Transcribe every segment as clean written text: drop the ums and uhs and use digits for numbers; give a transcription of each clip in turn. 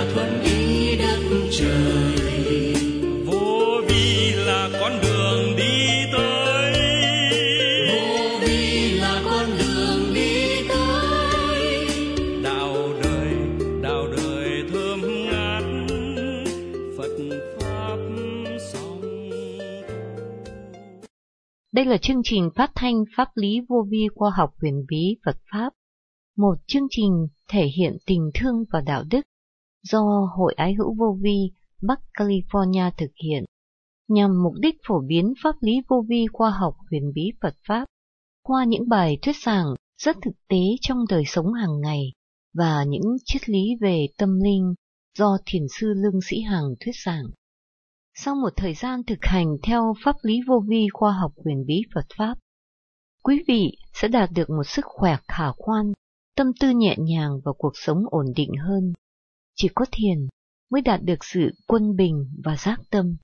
là thuận ý đất trời. Vô vi là con đường đi tới. Vô vi là con đường đi tới. Đạo đời thơm ngát, Phật pháp song thu. Đây là chương trình phát thanh Pháp lý vô vi khoa học huyền bí Phật Pháp, một chương trình thể hiện tình thương và đạo đức do Hội Ái Hữu Vô Vi Bắc California thực hiện, nhằm mục đích phổ biến pháp lý vô vi khoa học huyền bí Phật Pháp qua những bài thuyết giảng rất thực tế trong đời sống hàng ngày và những triết lý về tâm linh do Thiền sư Lương Sĩ Hằng thuyết giảng. Sau một thời gian thực hành theo pháp lý vô vi khoa học huyền bí Phật Pháp, quý vị sẽ đạt được một sức khỏe khả quan, tâm tư nhẹ nhàng và cuộc sống ổn định hơn. Chỉ có thiền mới đạt được sự quân bình và giác tâm.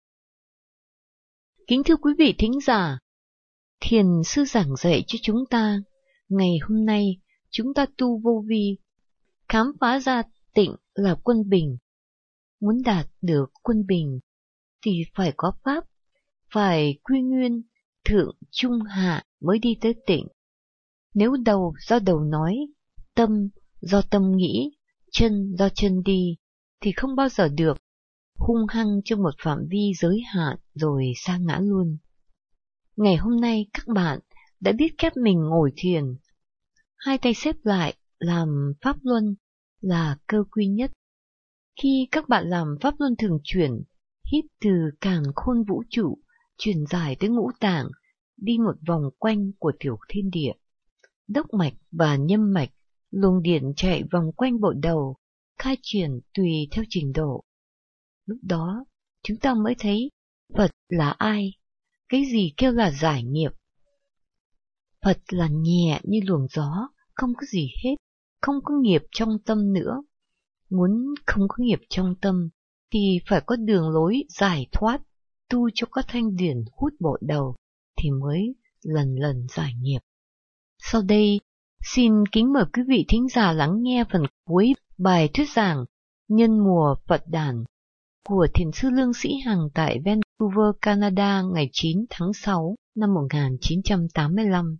Kính thưa quý vị thính giả, Thiền sư giảng dạy cho chúng ta, ngày hôm nay chúng ta tu vô vi, khám phá ra tịnh là quân bình. Muốn đạt được quân bình thì phải có pháp, phải quy nguyên, thượng, trung, hạ mới đi tới tịnh. Nếu đầu do đầu nói, tâm do tâm nghĩ, chân do chân đi, thì không bao giờ được, hung hăng trong một phạm vi giới hạn rồi sa ngã luôn. Ngày hôm nay các bạn đã biết khép mình ngồi thiền, hai tay xếp lại làm pháp luân là cơ quy nhất. Khi các bạn làm pháp luân thường chuyển, hít từ càn khôn vũ trụ, chuyển dài tới ngũ tạng, đi một vòng quanh của tiểu thiên địa. Đốc mạch và nhâm mạch, luồng điện chạy vòng quanh bộ đầu, khai triển tùy theo trình độ. Lúc đó, chúng ta mới thấy Phật là ai, cái gì kêu là giải nghiệp. Phật là nhẹ như luồng gió, không có gì hết, không có nghiệp trong tâm nữa. Muốn không có nghiệp trong tâm, thì phải có đường lối giải thoát, tu cho có thanh điển hút bộ đầu, thì mới lần lần giải nghiệp. Sau đây, xin kính mời quý vị thính giả lắng nghe phần cuối bài thuyết giảng Nhân mùa Phật đản của Thiền sư Lương Sĩ Hằng tại Vancouver, Canada ngày 9 tháng 6 năm 1985.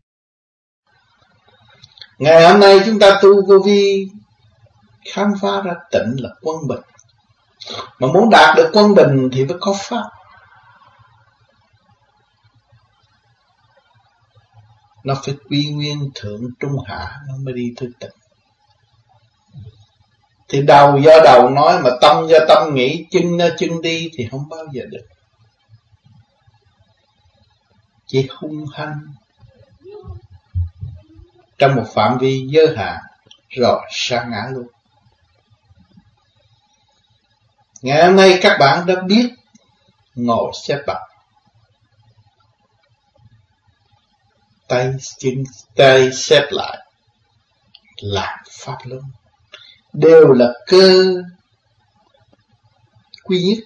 Ngày hôm nay chúng ta tu vô vi, khám phá ra tịnh là quân bình. Mà muốn đạt được quân bình thì phải có pháp. Nó phải quy nguyên thượng trung hạ, nó mới đi tới tịnh. Thì đầu do đầu nói, mà tâm do tâm nghĩ, chân do chân đi thì không bao giờ được. Chỉ hung hăng trong một phạm vi giới hạn rồi sa ngã luôn. Ngày hôm nay các bạn đã biết ngồi xếp bằng, tay xếp lại, làm pháp luân, đều là cơ quy nhất.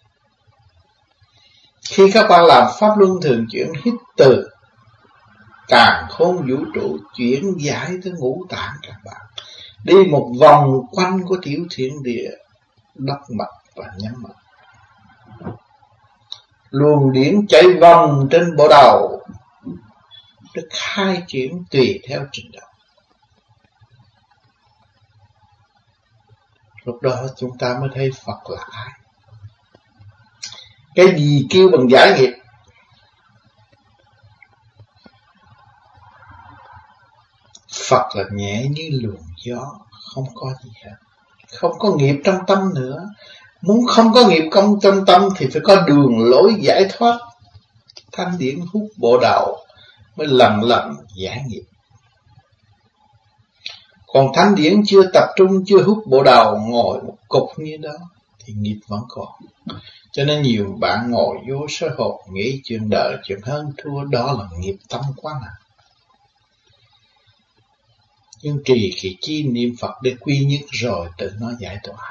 Khi các bạn làm pháp luân thường chuyển, hít từ càn khôn vũ trụ chuyển giải tới ngũ tạng các bạn, đi một vòng quanh của tiểu thiên địa, đốc mạch và nhâm mạch. Luồng điển chạy vòng trên bộ đầu, được khai triển tùy theo trình độ. Lúc đó chúng ta mới thấy Phật là ai. Cái gì kêu bằng giải nghiệp? Phật là nhẹ như luồng gió, không có gì hết, không có nghiệp trong tâm nữa. Muốn không có nghiệp công trong tâm thì phải có đường lối giải thoát. Thanh điển hút bộ đầu mới lần lần giải nghiệp. Còn thanh điển chưa tập trung, chưa hút bộ đầu, ngồi một cục như đó thì nghiệp vẫn còn. Cho nên nhiều bạn ngồi vô sơ hồn, nghĩ chuyện đời, chuyện hơn thua, đó là nghiệp tâm quá nặng. Nhưng trì kỳ chi niệm Phật để quy nhất rồi tự nó giải tỏa.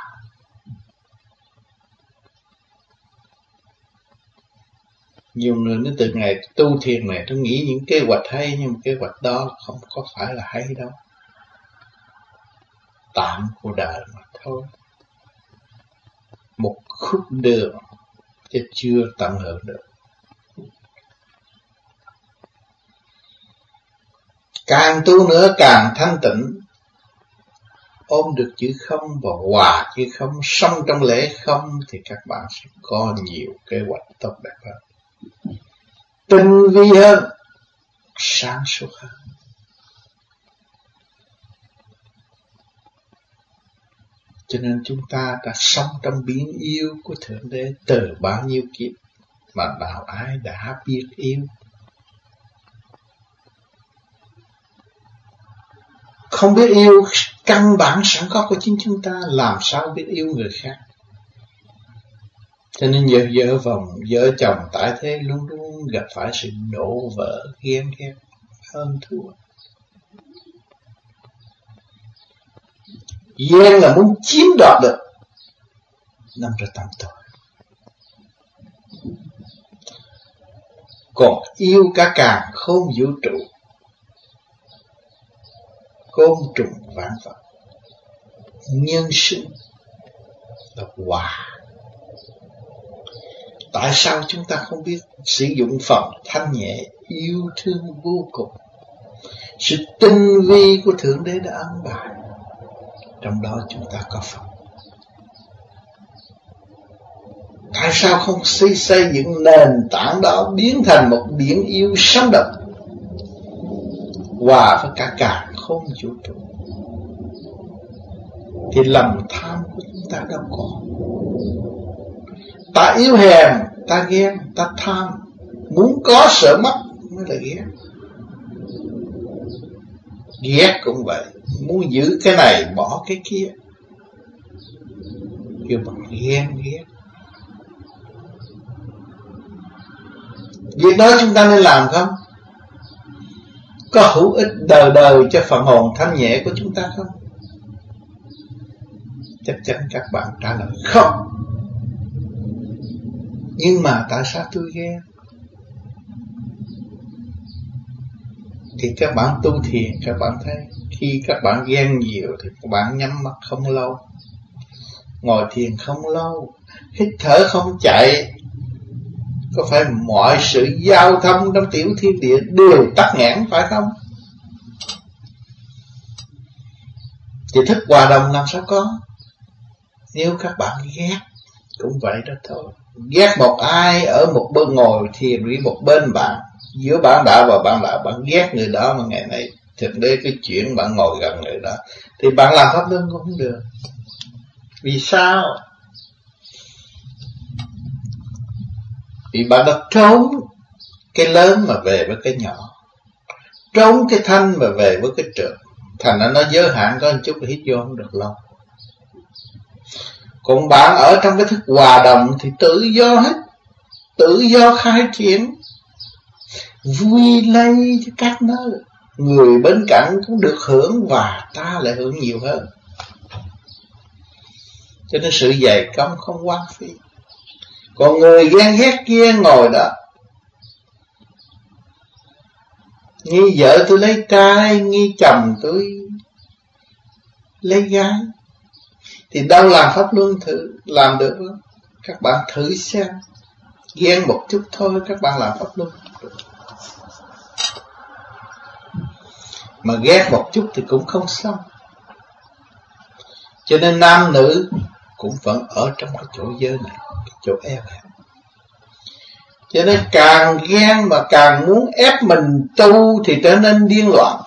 Nhiều người nói từ ngày tu thiền này tôi nghĩ những kế hoạch hay, nhưng kế hoạch đó không có phải là hay đâu. Tạm của đời mà thôi. một khúc đường chứ chưa tận hưởng được. Càng tu nữa càng thanh tịnh, ôm được chữ không và hòa chữ không, sống trong lễ không, thì các bạn sẽ có nhiều kế hoạch tốt đẹp hơn, tinh vi hơn, sáng suốt hơn. Cho nên chúng ta đã sống trong biển yêu của Thượng Đế từ bao nhiêu kiếp mà đạo ai đã biết yêu. Không biết yêu căn bản sẵn có của chính chúng ta, làm sao biết yêu người khác. Cho nên vợ chồng tại thế luôn luôn gặp phải sự đổ vỡ, ghen ghét, hơn thua. Ghen là muốn chiếm đoạt được, nằm trong tâm tội. Còn yêu cả càng khôn vũ trụ, côn trùng vạn vật, nhân sinh là hòa. Tại sao chúng ta không biết sử dụng phần thanh nhẹ yêu thương vô cùng, sự tinh vi của Thượng Đế đã an bài, trong đó chúng ta có phần. Tại sao không xây dựng nền tảng đó biến thành một biển yêu sống động, hòa với cả không vũ trụ, thì lòng tham của chúng ta đâu có. Ta yếu hèn, ta ghen, ta tham, muốn có sợ mất mới là ghét. Ghét cũng vậy, muốn giữ cái này bỏ cái kia, kêu bằng ghen ghét. Việc đó chúng ta nên làm không? Có hữu ích đời cho phần hồn thanh nhẹ của chúng ta không? Chắc chắn các bạn trả lời không. Nhưng mà tại sao tôi ghen? Thì các bạn tu thiền, các bạn thấy khi các bạn ghen nhiều thì các bạn nhắm mắt không lâu, ngồi thiền không lâu, hít thở không chạy. Có phải mọi sự giao thông trong tiểu thiên địa đều tắc nghẽn phải không? Thì thức hòa đồng làm sao có? Nếu các bạn ghét cũng vậy đó thôi. Ghét một ai ở một bên ngồi thiền với một bên bạn, giữa bạn đạo và bạn đạo, bạn ghét người đó mà ngày này Thượng Đế cái chuyện bạn ngồi gần người đó, thì bạn làm pháp luân cũng không được. Vì sao? Vì bạn đã trốn cái lớn mà về với cái nhỏ, trốn cái thanh mà về với cái trượt, thành ra nó giới hạn có một chút hít vô không được lâu. Còn bạn ở trong cái thức hòa đồng thì tự do hết, tự do khai triển, vui lây cho các nơi, người bên cạnh cũng được hưởng và ta lại hưởng nhiều hơn. Cho nên sự dày công không hoang phí. Còn người ghen ghét kia ngồi đó, nghi vợ tôi lấy trai, nghi chồng tôi lấy gái, thì đâu làm pháp luân thử làm được không? Các bạn thử xem, ghen một chút thôi các bạn làm pháp luân được. Mà ghét một chút thì cũng không xong. Cho nên nam nữ cũng vẫn ở trong cái chỗ giới này, cái chỗ eo hẹp. Cho nên càng ghen mà càng muốn ép mình tu thì trở nên điên loạn.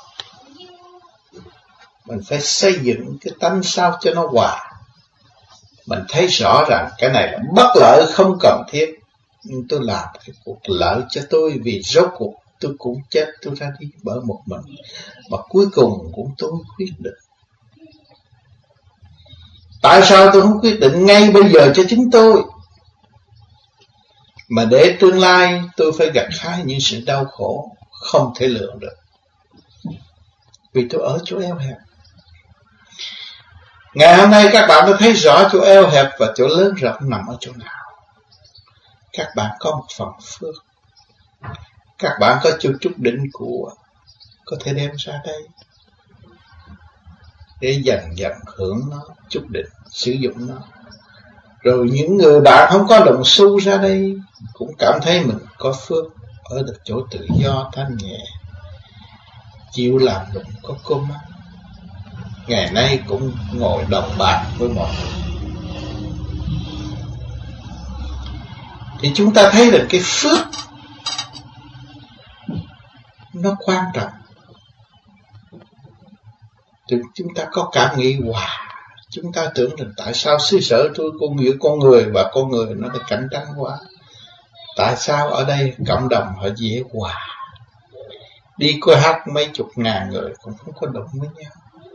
Mình phải xây dựng cái tánh sao cho nó hòa. Mình thấy rõ rằng cái này là bất lợi không cần thiết, nhưng tôi làm cái cuộc lợi cho tôi, vì rốt cuộc tôi cũng chết, tôi ra đi bởi một mình, mà cuối cùng cũng tôi quyết định. Tại sao tôi không quyết định ngay bây giờ cho chính tôi, mà để tương lai tôi phải gặt hái những sự đau khổ không thể lường được, vì tôi ở chỗ eo hẹp. Ngày hôm nay các bạn đã thấy rõ chỗ eo hẹp và chỗ lớn rộng nằm ở chỗ nào. Các bạn có một phần phước, các bạn có chút đỉnh của có thể đem ra đây để dần dần hưởng nó, chút đỉnh, sử dụng nó. Rồi những người bạn không có đồng xu ra đây cũng cảm thấy mình có phước, ở được chỗ tự do thanh nhẹ, chịu làm lụng có cơm ăn. Ngày nay cũng ngồi đồng bạc với mọi người. Thì chúng ta thấy được cái phước nó quan trọng. Thì chúng ta có cảm nghĩ chúng ta tưởng rằng tại sao xứ sở tôi con nghĩa con người và con người nó được cạnh tranh quá. Tại sao ở đây cộng đồng họ dễ hòa, đi coi hát mấy chục ngàn người cũng không có đụng với nhau.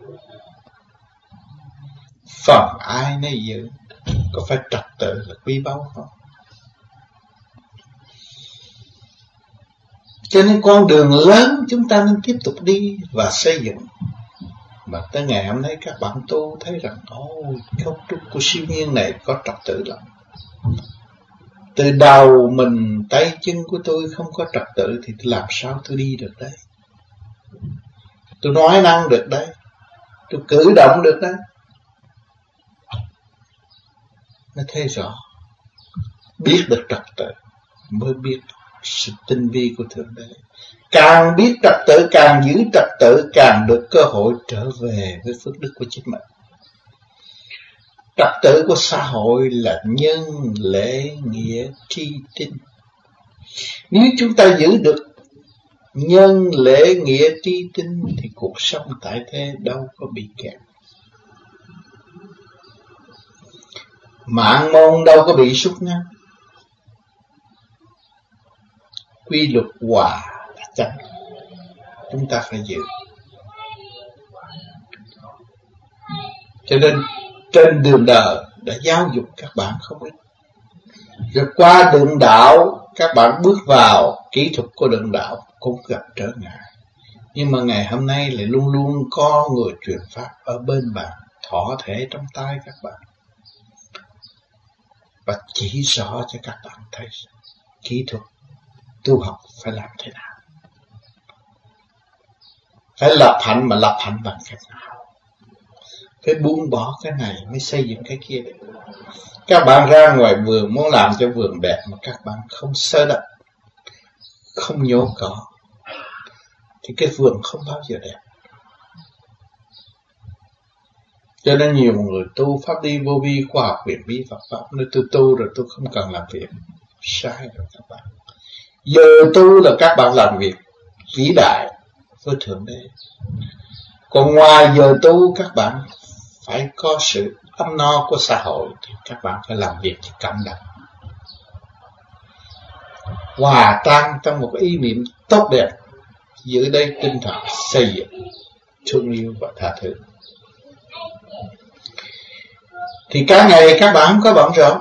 Phần ai nấy giữ, có phải trật tự là quý báu không? Cho nên con đường lớn chúng ta nên tiếp tục đi và xây dựng. Mà tới ngày hôm nay các bạn tu thấy rằng ôi, cấu trúc của siêu nhiên này có trật tự lắm. Từ đầu mình, tay chân của tôi không có trật tự thì làm sao tôi đi được đấy? Tôi nói năng được đấy, tôi cử động được đấy. Nó thấy rõ, biết được trật tự mới biết sự tinh vi của Thượng Đế. Càng biết trật tự, càng giữ trật tự, càng được cơ hội trở về với phước đức của chính mình. Trật tự của xã hội là nhân, lễ, nghĩa, tri, tín. Nếu chúng ta giữ được nhân, lễ, nghĩa, tri, tín thì cuộc sống tại thế đâu có bị kẹt. Mạng môn đâu có bị sút ngắn. Quy luật hòa là chánh, chúng ta phải giữ. Cho nên trên đường đời đã giáo dục các bạn không ít. Rồi qua đường đạo, các bạn bước vào kỹ thuật của đường đạo cũng gặp trở ngại. Nhưng mà ngày hôm nay lại luôn luôn có người truyền pháp ở bên bạn, thọ thể trong tay các bạn, và chỉ rõ cho các bạn thấy kỹ thuật tu học phải làm thế nào, phải lập hạnh, mà lập hạnh bằng cách nào, phải buông bỏ cái này mới xây dựng cái kia được. Các bạn ra ngoài vườn muốn làm cho vườn đẹp mà các bạn không sơ đất, không nhổ cỏ, thì cái vườn không bao giờ đẹp. Cho nên nhiều người tu pháp đi vô vi, khoa học huyền bí Phật pháp, nếu tôi tu rồi tôi không cần làm việc. Sai rồi các bạn. Giờ tu là các bạn làm việc vĩ đại với Thượng Đế. Còn ngoài giờ tu các bạn phải có sự ấm no của xã hội, thì các bạn phải làm việc cho cộng đồng, hòa tan trong một ý niệm tốt đẹp, giữ đây tinh thần xây dựng, thương yêu và tha thứ. Thì cả ngày các bạn không có bận rộn.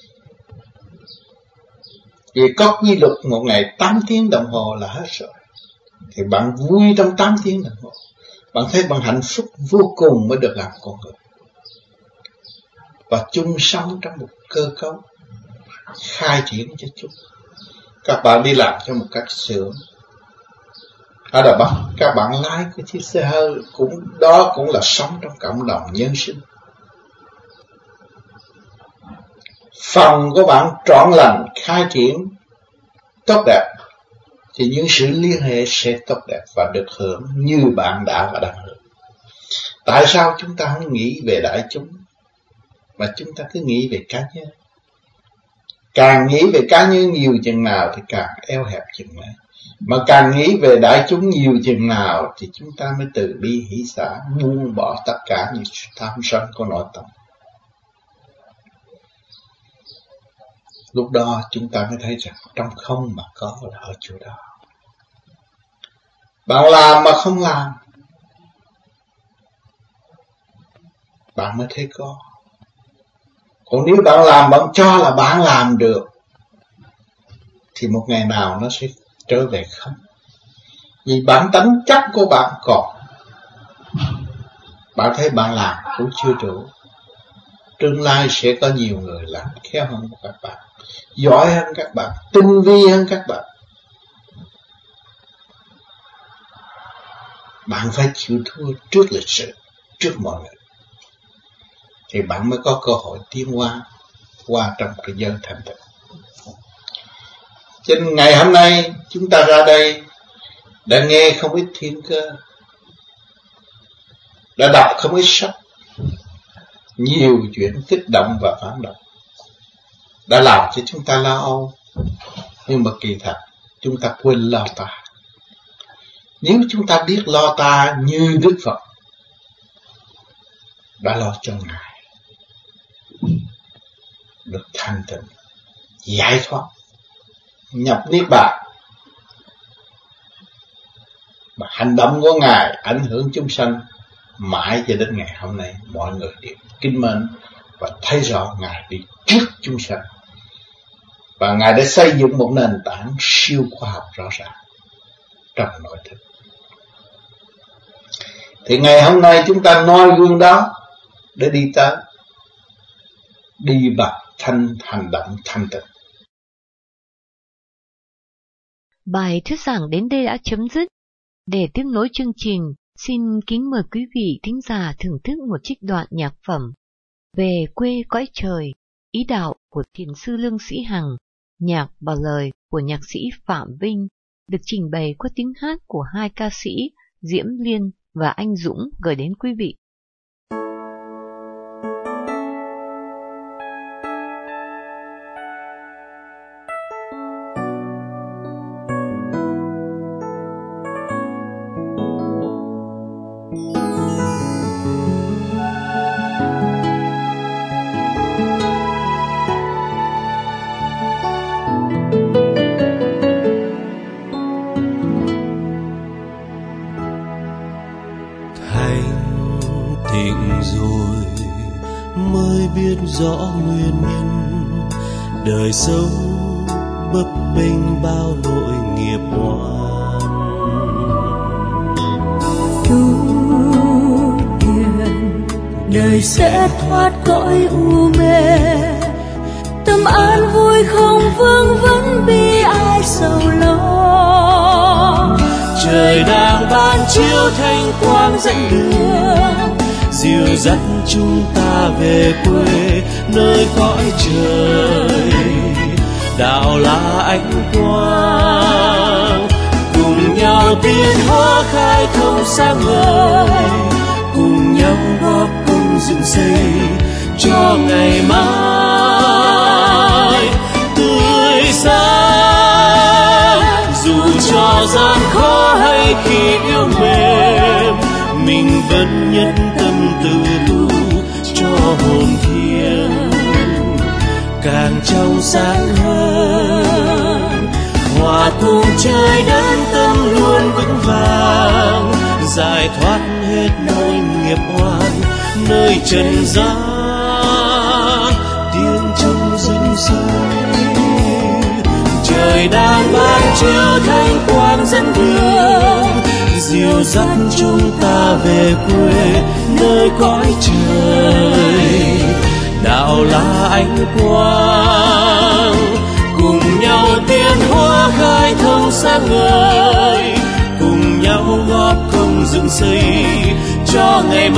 Vì có quy luật một ngày 8 tiếng đồng hồ là hết rồi. Thì bạn vui trong 8 tiếng đồng hồ. Bạn thấy bạn hạnh phúc vô cùng mới được làm con người. Và chung sống trong một cơ cấu khai triển cho chúng. Các bạn đi làm cho một các xưởng ở Đà Bắc, các bạn lái cái chiếc xe hơi, đó cũng là sống trong cộng đồng nhân sinh. Phần của bạn trọn lành, khai triển tốt đẹp, thì những sự liên hệ sẽ tốt đẹp và được hưởng như bạn đã và đang hưởng. Tại sao chúng ta không nghĩ về đại chúng, mà chúng ta cứ nghĩ về cá nhân? Càng nghĩ về cá nhân nhiều chừng nào thì càng eo hẹp chừng ấy. Mà càng nghĩ về đại chúng nhiều chừng nào thì chúng ta mới từ bi hỷ xả, buông bỏ tất cả những tham sân của nội tâm. Lúc đó chúng ta mới thấy rằng trong không mà có là ở chỗ đó. Bạn làm mà không làm, bạn mới thấy có. Còn nếu bạn làm, bạn cho là bạn làm được, thì một ngày nào nó sẽ trở về không. Vì bản tánh chất của bạn còn. Bạn thấy bạn làm cũng chưa đủ. Tương lai sẽ có nhiều người làm khéo hơn các bạn, giỏi hơn các bạn, tinh vi hơn các bạn. Bạn phải chịu thua trước lịch sử, trước mọi người, thì bạn mới có cơ hội tiến hóa. qua trong cái giới thanh tịnh. Cho nên ngày hôm nay chúng ta ra đây đã nghe không ít thiên cơ, đã đọc không ít sách, nhiều chuyện kích động và phản động, đã làm cho chúng ta lo âu. Nhưng mà kỳ thật chúng ta quên lo ta. Nếu chúng ta biết lo ta như Đức Phật đã lo cho Ngài được thanh tịnh, giải thoát, nhập niết bàn, mà hành động của Ngài ảnh hưởng chúng sanh mãi cho đến ngày hôm nay, mọi người đều kính mến và thấy rõ Ngài đi trước chúng sanh, và Ngài đã xây dựng một nền tảng siêu khoa học rõ ràng trong nội thức. Thì ngày hôm nay chúng ta noi gương đó để đi tới, đi bằng hành động thanh tịnh. Bài thuyết giảng đến đây đã chấm dứt. Để tiếp nối chương trình, xin kính mời quý vị thính giả thưởng thức một trích đoạn nhạc phẩm Về quê cõi trời, ý đạo của Thiền sư Lương Sĩ Hằng, nhạc và lời của nhạc sĩ Phạm Vinh, được trình bày qua tiếng hát của hai ca sĩ Diễm Liên và Anh Dũng gửi đến quý vị. Rõ nguyên nhân đời sống bấp bênh bao nỗi nghiệp oan. Tu thiền đời sẽ thoát cõi u mê, tâm an vui không vương vấn bi ai sầu lo. Trời đang ban chiếu thanh quang dẫn đường, dìu dắt chúng ta về quê nơi cõi trời. Đạo là ánh quang, cùng nhau tiến hóa khai thông sáng ngời, cùng nhau góp công dựng xây cho ngày mai tươi sáng. Dù cho gian khó hay khi yêu mềm, mình vẫn nhất tâm tự tu cho hồn thiêng càng trong sáng hơn. Hòa cùng trời đất tâm luôn vững vàng, giải thoát hết nỗi nghiệp oan nơi trần gian tiếng trong rừng sâu. Trời đang ban chiếu thanh quang dẫn đường, dìu dắt chúng ta về quê nơi cõi trời. Đạo là ánh quang, cùng nhau tiến hóa khai thông sáng ngời, cùng nhau góp công dựng xây cho ngày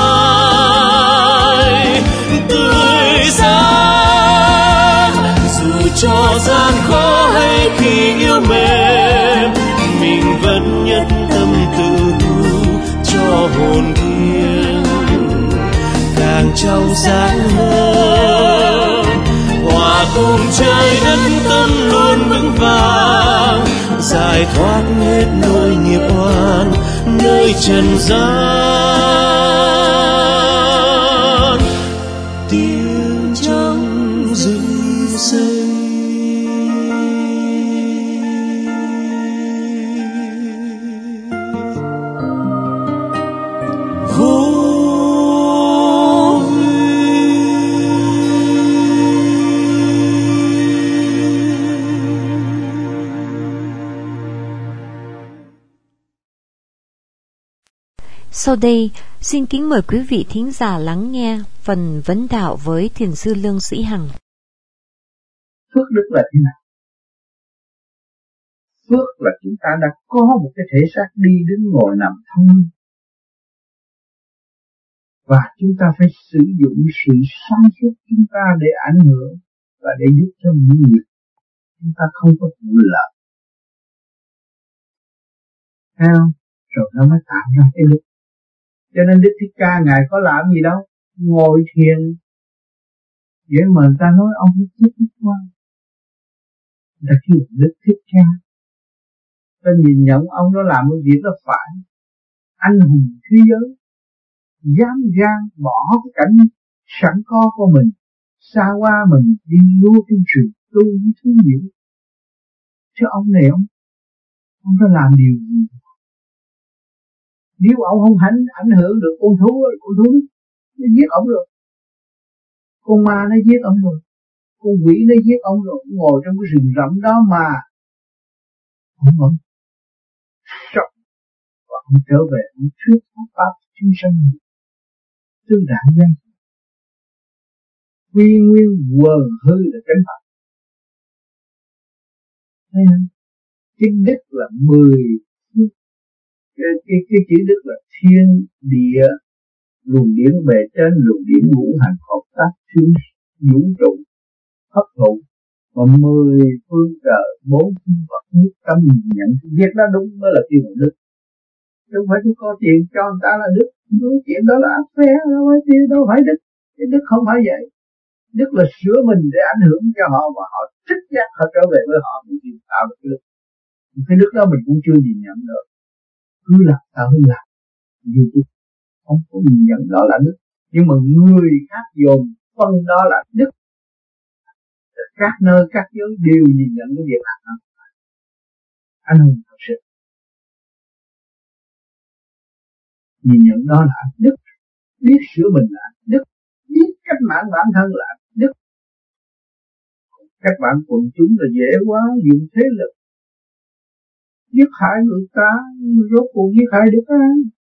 mai tươi sáng. Dù cho gian khó hay khi yêu mềm, mình vẫn nhất tâm tự tu cho hồn thiêng càng trong sáng hơn. Hòa cùng trời đất tâm luôn vững vàng, giải thoát hết nỗi nghiệp oan nơi trần gian tiếng trong rừng xây. Sau đây, xin kính mời quý vị thính giả lắng nghe phần vấn đạo với Thiền sư Lương Sĩ Hằng. Phước đức là thế nào? Phước là chúng ta đã có một cái thể xác đi đứng ngồi nằm thông minh, và chúng ta phải sử dụng sự sáng suốt chúng ta để ảnh hưởng và để giúp cho những người chúng ta không có vụ lợi. Thấy không? Rồi nó mới tạo ra cái lực. Cho nên Đức Thích Ca Ngài có làm gì đâu, ngồi thiền. Vậy mà người ta nói ông Thích Thích Quan, người ta kêu Đức Thích Ca. Ta nhìn nhận ông đó làm cái việc đó phải, anh hùng thế giới, dám gan bỏ cái cảnh sẵn có của mình, xa qua mình đi lưu trên trường tu với thứ gì. Chứ ông này ông đã làm điều gì? Nếu ông không ảnh hưởng được con thú nó giết ông rồi, con ma nó giết ông rồi, con quỷ nó giết ông rồi, ngồi trong cái rừng rậm đó mà ông vẫn sống và ông trở về ông thuyết pháp chúng sanh tương đẳng gian quy nguyên quần hư là chánh pháp. Thấy không? Cái đức là 10, cái chữ đức là thiên địa luồng điển bề trên, luồng điển ngũ hành hợp tác xuyên vũ trụ hấp thụ, và 10 phương trời 4 phương vật nhất tâm nhận việc đó đúng mới là tiêu đức. Không phải tôi có tiền cho người ta là đức, nói chuyện đó là ác phê, đâu phải đức. Cái đức không phải vậy. Đức là sửa mình để ảnh hưởng cho họ và họ thích giác họ trở về với họ mình tìm tạo được cái đức. Cái đức đó mình cũng chưa nhìn nhận được. Cứ làm sao cứ làm. Dù tôi không có nhìn nhận đó là đức. Nhưng mà người khác dồn phân đó là đức. Các nơi, các giới đều nhìn nhận cái việc này. Anh hùng thật sự. Nhìn nhận đó là đức. Biết sửa mình là đức. Biết cách mạng bản thân là đức. Các bạn quần chúng là dễ quá, dùng thế lực giết hại người ta, rốt cuộc giết hại được ai?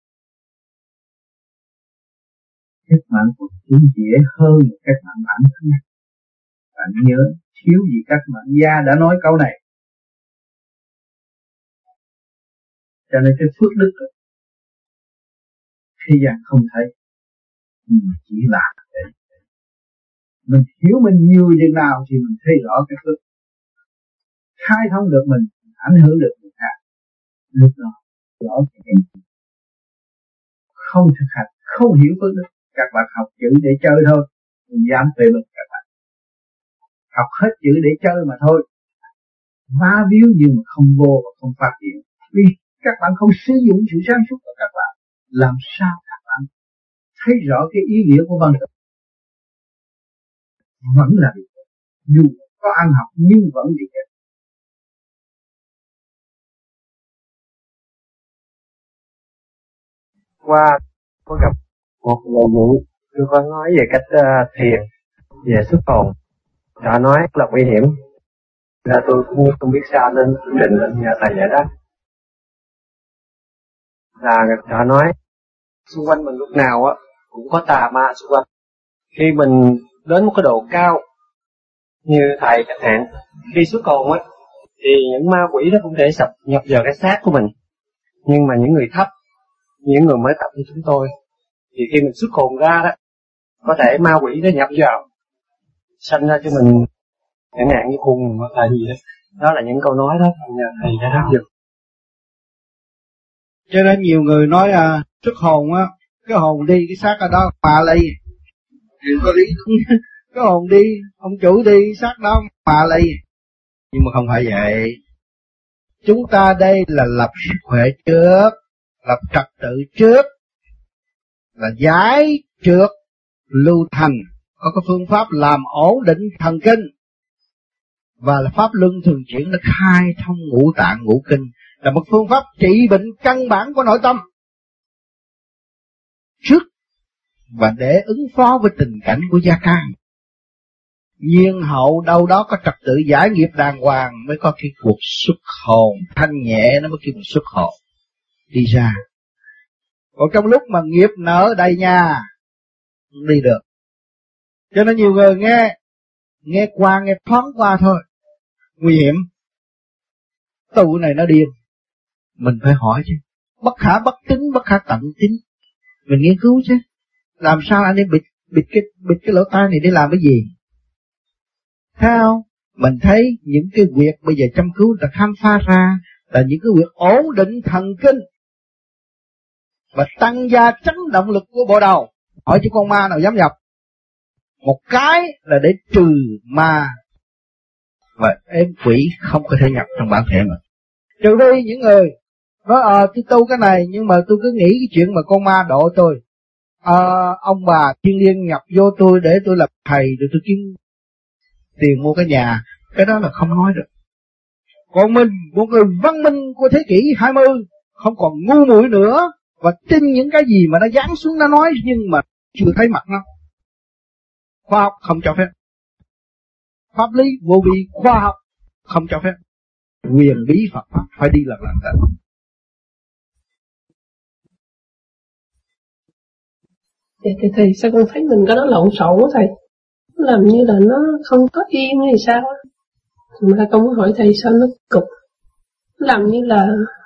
Cách mạng quần chúng dễ hơn cách mạng bản thân. Bạn nhớ, thiếu gì cách mạng gia đã nói câu này. Cho nên cái phước đức thế gian không thấy, nhưng mà chỉ là để mình hiểu mình nhiều chừng nào thì mình thấy rõ cái phước. Khai thông được mình, ảnh hưởng được người khác. Lúc đó rõ cái không thực hành, không hiểu phước đức. Các bạn học chữ để chơi thôi, mình dám về mình các bạn. Học hết chữ để chơi mà thôi. Phá víu nhưng mà không vô và không phát triển. Vì các bạn không sử dụng sự sáng suốt của các bạn. Làm sao các bạn thấy rõ cái ý nghĩa của văn tự? Vẫn là bị chết. Dù có ăn học nhưng vẫn bị chết. Qua có gặp một người vụ tôi có nói về cách thiền về xuất hồn, họ nói rất là nguy hiểm, là tôi cũng không biết sao nên định lên nhờ thầy giải đáp. Là họ nói xung quanh mình lúc nào á cũng có tà ma xung quanh. Khi mình đến một cái độ cao như thầy chẳng hạn, khi xuất hồn á thì những ma quỷ nó cũng thể sập nhập vào cái xác của mình. Nhưng mà những người thấp, những người mới tập như chúng tôi, thì khi mình xuất hồn ra đó, có thể ma quỷ nó nhập vào, sanh ra cho mình chẳng hạn như khùng hoặc là gì đó. Đó là những câu nói đó, thầy đã đáp được. Cho nên nhiều người nói xuất hồn á, cái hồn đi, cái xác ở đó mà lây. Đừng có lý không? Cái hồn đi, ông chủ đi, xác đó mà lây. Nhưng mà không phải vậy. Chúng ta đây là lập sức khỏe trước, lập trật tự trước, là giải trượt lưu thành, có cái phương pháp làm ổn định thần kinh, và là pháp luân thường chuyển, nó khai thông ngũ tạng ngũ kinh, là một phương pháp trị bệnh căn bản của nội tâm trước và để ứng phó với tình cảnh của gia can. Nhiên hậu đâu đó có trật tự giải nghiệp đàng hoàng mới có cái cuộc xuất hồn thanh nhẹ, nó mới kêu xuất hồn đi ra. Còn trong lúc mà nghiệp nở đầy nhà không đi được. Cho nên nhiều người nghe qua, nghe thoáng qua thôi, nguy hiểm. Tụ này nó điên, mình phải hỏi chứ. Bất khả bất tín, bất khả tận tín. Mình nghiên cứu chứ. Làm sao anh ấy bịt cái lỗ tai này để làm cái gì? Thấy không? Mình thấy những cái việc bây giờ chăm cứu ta khám phá ra là những cái việc ổn định thần kinh và tăng gia chấn động lực của bộ đầu. Hỏi chứ con ma nào dám nhập? Một cái là để trừ ma và êm quỷ không có thể nhập trong bản thể mình. Trừ đi những người nói tôi tu cái này nhưng mà tôi cứ nghĩ cái chuyện mà con ma độ tôi. Ông bà thiên liêng nhập vô tôi để tôi làm thầy rồi tôi kiếm tiền mua cái nhà. Cái đó là không nói được. Còn mình, một người văn minh của thế kỷ 20 không còn ngu muội nữa và tin những cái gì mà nó giáng xuống nó nói nhưng mà chưa thấy mặt nó. Khoa học không cho phép. Pháp lý vô vi khoa học không cho phép. Quyền bí Phật pháp phải đi lần lần. Thầy sao con thấy mình có nó lộn xộn quá thầy? Làm như là nó không có yên hay sao á. Mà con muốn hỏi thầy sao nó cục. Làm như là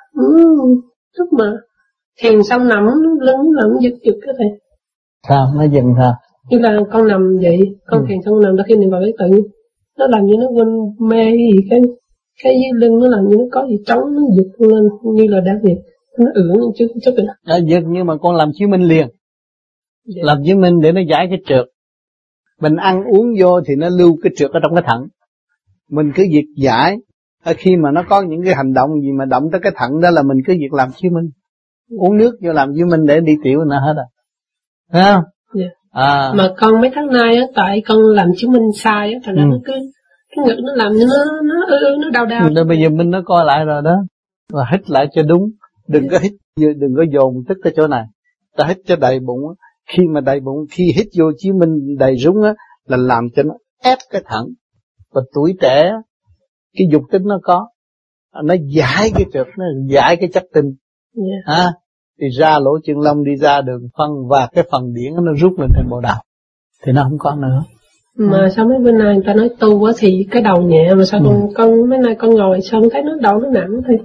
lúc mà thiền xong nằm lưng là nó giật giật cái thầy. Sao? Nó dừng sao? Như là con nằm vậy, con thiền xong nằm, đã khi niệm vào cái tự nhiên nó làm như nó quên mê gì cái dưới lưng nó làm như nó có gì trống nó giật lên như là đang việc nó ưỡn chứ vậy. Giật nhưng mà con làm chiếu minh liền. Dạ. Làm chiếu minh để nó giải cái trượt. Mình ăn uống vô thì nó lưu cái trượt ở trong cái thận. Mình cứ việc giải. Khi mà nó có những cái hành động gì mà động tới cái thận đó là mình cứ việc làm chiếu minh. Uống nước vô làm chiếu minh để đi tiểu nó hết rồi. Thấy không? Dạ. Mà con mấy tháng nay á, tại con làm chiếu minh sai á, thành ra nó cứ cái ngực nó làm như nó đau đau. Rồi bây giờ minh nó coi lại rồi đó. Và hít lại cho đúng. Đừng có hít, đừng có dồn tức cái chỗ này. Ta hít cho đầy bụng á. Khi mà đầy bụng, khi hít vô chiếu minh đầy rúng á, là làm cho nó ép cái thận. Và tuổi trẻ, cái dục tính nó có. Nó giải cái trượt, nó giải cái chất tinh. Yeah. Thì ra lỗ chân lông đi ra đường phân và cái phần điển nó rút lên trên bộ đầu. Thì nó không có nữa. Mà sao mấy bên này người ta nói tu quá thì cái đầu nhẹ mà sao con mấy nay con ngồi sao con thấy nó đầu nó nặng thôi.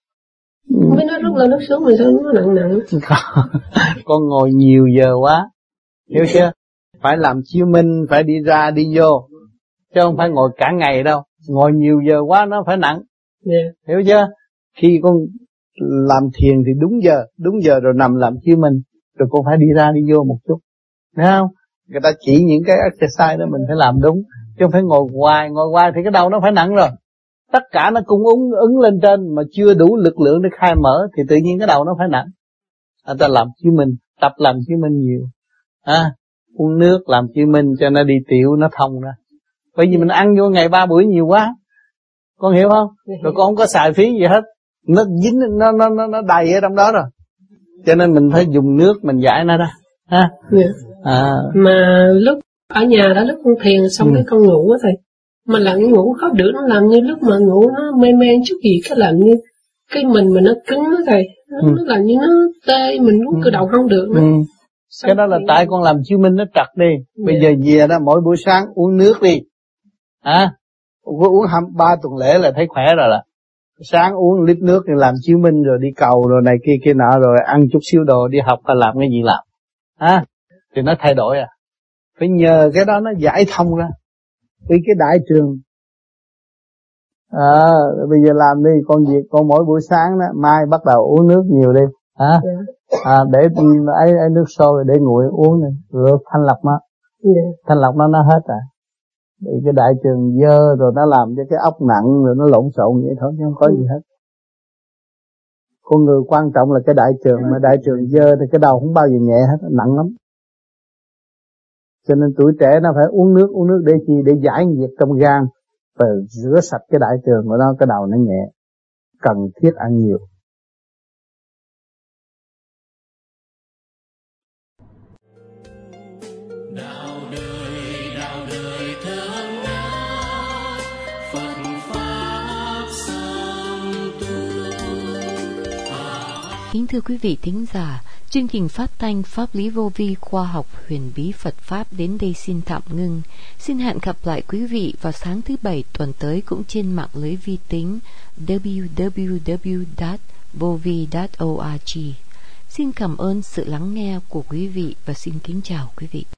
Mấy nó rút lên nó xuống mà sao nó nặng. Con ngồi nhiều giờ quá. Hiểu chưa? Phải làm chiếu minh, phải đi ra đi vô. Chứ không phải ngồi cả ngày đâu. Ngồi nhiều giờ quá nó phải nặng. Yeah. Hiểu chưa? Khi con làm thiền thì đúng giờ rồi nằm làm chiếu minh. Rồi con phải đi ra đi vô một chút. Thấy không? Người ta chỉ những cái exercise đó mình phải làm đúng. Chứ không phải ngồi hoài thì cái đầu nó phải nặng rồi. Tất cả nó cung ứng lên trên mà chưa đủ lực lượng để khai mở thì tự nhiên cái đầu nó phải nặng. Ta làm chiếu minh, tập làm chiếu minh nhiều. Uống nước làm chiếu minh cho nó đi tiểu nó thông ra. Bởi vì mình ăn vô ngày 3 bữa nhiều quá. Con hiểu không? Rồi con không có xài phí gì hết. Nó dính nó đầy ở trong đó rồi. Cho nên mình phải dùng nước mình giải nó ra. Yeah. Mà lúc ở nhà đó lúc con thiền xong cái con ngủ á thầy. Mà làm ngủ khó được, nó làm như lúc mà ngủ nó mê chút gì cái làm như cái mình nó cứng đó thầy. Nó làm như nó tê, mình muốn cử động không được nữa. Cái đó là tại con làm chiếu minh nó trật đi. Bây giờ về đó mỗi buổi sáng uống nước đi. Uống 3 tuần lễ là thấy khỏe rồi là. Sáng uống lít nước thì làm chiếu minh rồi đi cầu rồi này kia nọ rồi ăn chút xíu đồ đi học hay làm cái gì làm. Thì nó thay đổi Phải nhờ cái đó nó giải thông ra. Vì cái đại trường. Bây giờ làm đi con việc con mỗi buổi sáng đó, mai bắt đầu uống nước nhiều đi. Để ấy nước sôi để nguội uống này, rồi thanh lọc nó. Thanh lọc nó hết rồi. Vì cái đại trường dơ rồi nó làm cho cái óc nặng rồi nó lộn xộn vậy thôi chứ không có gì hết. Con người quan trọng là cái đại trường, mà đại trường dơ thì cái đầu không bao giờ nhẹ hết, nặng lắm. Cho nên tuổi trẻ nó phải uống nước để chi? Để giải nhiệt trong gan và rửa sạch cái đại trường của nó, cái đầu nó nhẹ. Cần thiết ăn nhiều. Đạo đời thương ngát, Phật pháp song tu. Kính thưa quý vị thính giả, chương trình phát thanh Pháp lý vô vi khoa học huyền bí Phật Pháp đến đây xin tạm ngưng. Xin hẹn gặp lại quý vị vào sáng thứ Bảy tuần tới cũng trên mạng lưới vi tính www.vovi.org. Xin cảm ơn sự lắng nghe của quý vị và xin kính chào quý vị.